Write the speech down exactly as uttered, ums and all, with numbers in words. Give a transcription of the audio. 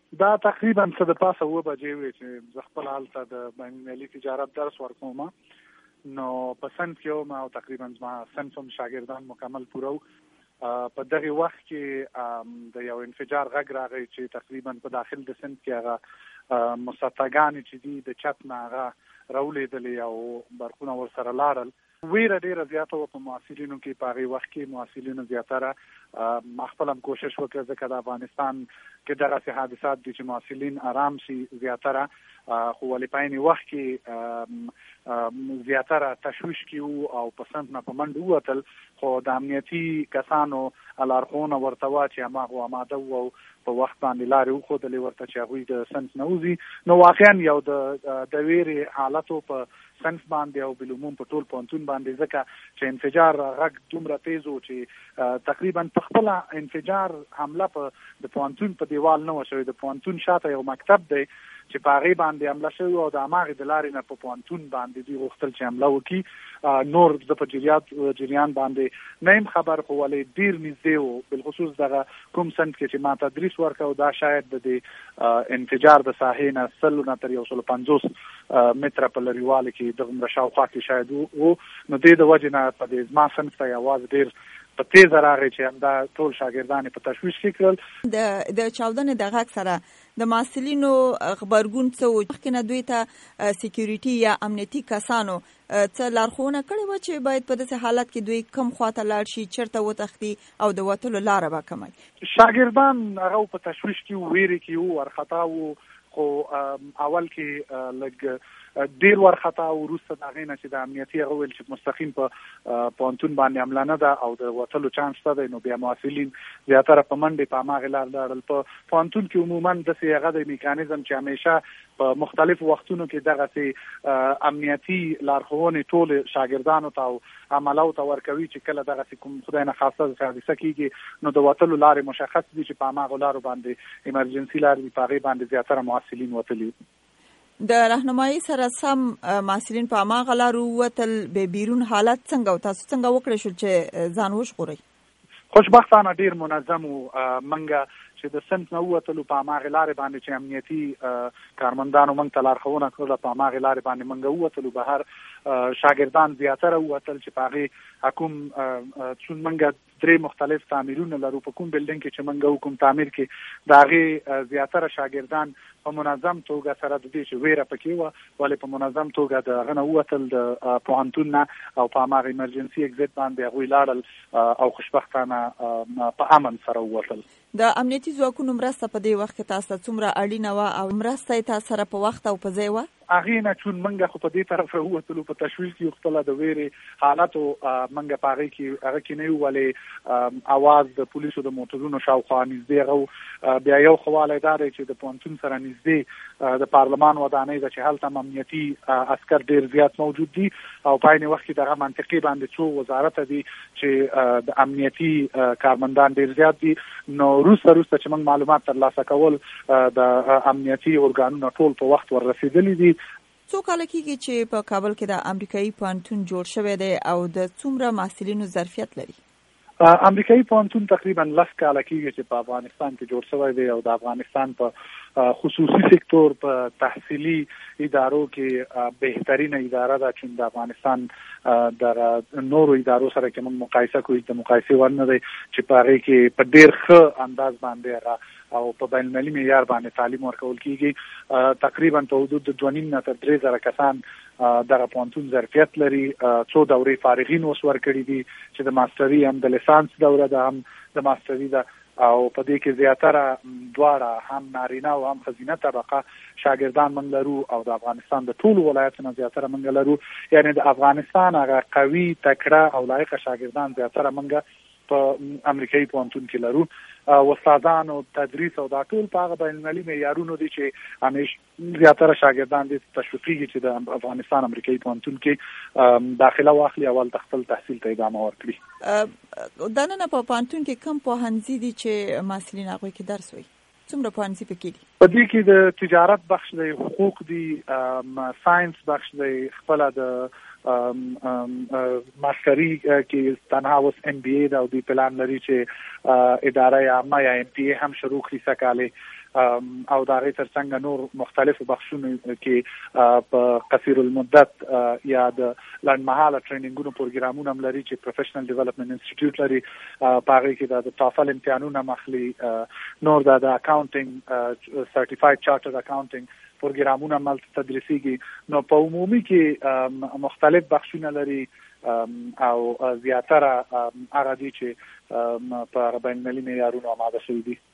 دا تقریبا څه د پاسه اوه بجې وې چې زه خپل هلته د بین المللي تجارت درس ورکوم، نو په صنف کې وم او تقریبا زما صنف هم شاګردان مکمل پوره و. په دغه وخت کې د یو انفجار غږ راغی چې تقریبا په داخل د صنف کې هغه مسطحګانې چې دي د چت نه هغه راولېدلې او برقونه ورسره لاړل. ویره ډېره زیاته وه په محصلینو کې. په هغې وخت کې محصلینو زیاتره ما خپل هم کوشش وکړ، ځکه د افغانستان کې دغسې حادثات دي چې محصلین ارام شي زیاتره، خو ولې په عین وخت کې زیاتره تشویش کې وو او په صنف نه په منډه ووتل، خو د امنیتي کسانو لارښوونه ورته وه چې هماغه اماده وو او په وخت باندې لارې وښودلې ورته چې هغوی د صنف نه وځي. نو واقعا یو د د ویرې حالت و په صنف باندې او بالعموم په ټول پوهنتون باندې، ځکه چې انفجار غږ دومره تیز و چې تقریبا په خپله انفجار حمله په د پوهنتون په دیوال نه وه شوې. د پوهنتون شاته یو مکتب دی چې په هغې باندې حمله شوې او د هماغې د لارې نه په پوهنتون باندې دوی غوښتل چې حمله وکړي. نور زه په جریات جریان باندې نه یم خبر، خو ولې ډېر نږدې و، بالخصوص دغه کوم صنف کې چې ما تدریس ورکړ دا شاید د دې انفجار د ساحې نه سلو نه تر یو سلو پنځوس متره په لرېواله کې دغومره شاوخوا کې شاید و. نو دې د وجې نه په دې زما صنف ته یوازې ډېر په تیزه راغی چې همدا ټول شاګردان په تشویش کې کړل. د د چاودنې د غږ سره د محصلینو خبرګون څه و؟ مخکې نه دوی ته سکیورټي یا امنیتي کسانو څه لارښوونه کړې وه چې باید په داسې حالت کې دوی کوم خواته لاړ شي، چېرته وتښتي او د وتلو لاره به کومه؟ شاګردان هغه په تشویش کې وو، ویرې کې وو، وارخطا وو، خو اول کې لږ ډیر ورخطا او وروسته د هغې نه چې د امنیتي هغه ویل چې مستقیم په پوهنتون باندې حمله نه ده او د وتلو چانس شته دی، نو بیا محصلین زیاتره په منډې په هماغې لار لاړل. په پوهنتون کې عموما داسې هغه د میکانیزم چې همیشه په مختلفو وختونو کې دغسې امنیتي لارښوونې ټول شاګردانو ته او عملو ته ورکوي چې کله دغسې کوم خدای نه خواسته حادثه کېږي نو د وتلو لارې مشخص دي چې په هماغو لارو باندې ایمرجنسي لارې دي، په هغې باندې زیاتره محصلین وتلي. د راهنمایي سره سم محصلین په هماغه لارو ووتل، به بیرون حالت څنګه و؟ تاسو څنګه وکړی شول چې ځان وژغورئ؟ خوشبختانه ډیر منظم و. منګه چې د صنف نه ووتلو په هماغې لارې باندې چې امنیتي کارمندانو موږ ته لارښوونه کړله، په هماغې لارې باندې موږ ووتلو. بهر شاګردان زیاتره ووتل چې په هغې کوم چون موږ درې مختلف تعمیرونه لرو، په کوم بلډینګ کې چې موږ کوم تعمیر کې د هغې زیاتره شاګردان په منظم توګه سره د دې چې ویره پکې وه، ولې په منظم توګه د هغه نه ووتل د پوهنتون نه او په هماغه ایمرجنسي اگزیټ باندې هغوی لاړل او خوشبختانه په امن سره ووتل. د امنیتي ځواکونو مرسته په دې وخت کې تاسو ته څومره اړینه وه او مرسته یې تاسو سره په وخت او په ځای وه؟ هغې نه چون موږ خو په دې طرف راووتلو په تشویش کې خپله د ویرې حالت و، موږ په هغې کې هغه کې نه یو، ولې اواز د پولیسو د موټرونو شاوخوا نږدې هغه و. بیا یو ښه والی دا دی چې د پوهنتون سره نږدې د پارلمان ودانۍ ده چې هلته هم امنیتي عسکر ډېر زیات موجود دي او په عین وخت کې دغه منطقې باندې څو وزارته دي چې د امنیتي کارمندان ډېر زیات دي. نو وروسته وروسته چې موږ معلومات ترلاسه کول د امنیتي ارګانونه ټول په وخت وررسېدلي دي. څو کاله کېږي چې په کابل کې د امریکایي پوهنتون جوړ شوی دی او د څومره محصلینو ظرفیت لري؟ امریکایي پوهنتون تقریبا لس کاله کېږي چې په افغانستان کې جوړ شوی دی او د افغانستان په خصوصي سکتور په تحصیلي ادارو کې بهترینه اداره ده، چې د افغانستان د نورو ادارو سره کې موږ مقایسه کوو د مقایسې وړ نه دی، چې په هغې کې په ډېر ښه انداز باندې هغه او په بین المللي معیار باندې تعلیم ورکول کېږي. تقریبا په حدود د دوه نیم نه تر درې زره کسان دغه پوهنتون ظرفیت لري. څو دورې فارغین اوس ورکړي دي چې د ماسټري هم د لیسانس دوره ده هم د ماسټري ده او په دې کې زیاتره دواړه هم نارینه او هم ښځینه طبقه شاګردان موږ لرو او د افغانستان د ټولو ولایتونو زیاتره موږ لرو. یعنې د افغانستان هغه قوي تکړه او لایقه شاګردان زیاتره موږ په امریکایي پوهنتون کې لرو. استادان او تدریس او دا ټول په هغه بین المللي معیارونو دي چې همیشه زیاتره شاګردان دې تشویقېږي چې د افغانستان امریکایي پوهنتون کې داخله واخلي او هلته خپل تحصیل ته ادامه ورکړي. دننه په پوهنتون کې کوم پوهنځي دي چې محصلین هغوی کې درس وایي؟ څومره پوهنځي پکې دي؟ په دې کې د تجارت بخش دی، حقوق دي، ساینس بخش دی، خپله د ماستري کې تنها اوس ام بي اي دا او دوی پلان لري چې اداره عامه یا ام پی اي هم شروع کړي سږ کال. او د هغې ترڅنګ نور مختلفو بخشونو کې په قصیر المدت یا د لنډمهاله ټریننګونو پروګرامونه هم لري چې پروفیشنل ډیولپمنټ انسټیټیوټ لري. په هغې کې د ټافل امتحانونه هم اخلي، نور د اکاونټینګ سرټیفاید چارټر اکاونټینګ پروګرامونه هم هلته تدریسیږي. نو په عمومي کې مختلف بخشونه لري او زیاتره هغه دي چې په بین المللي معیارونو آماده شوي دي.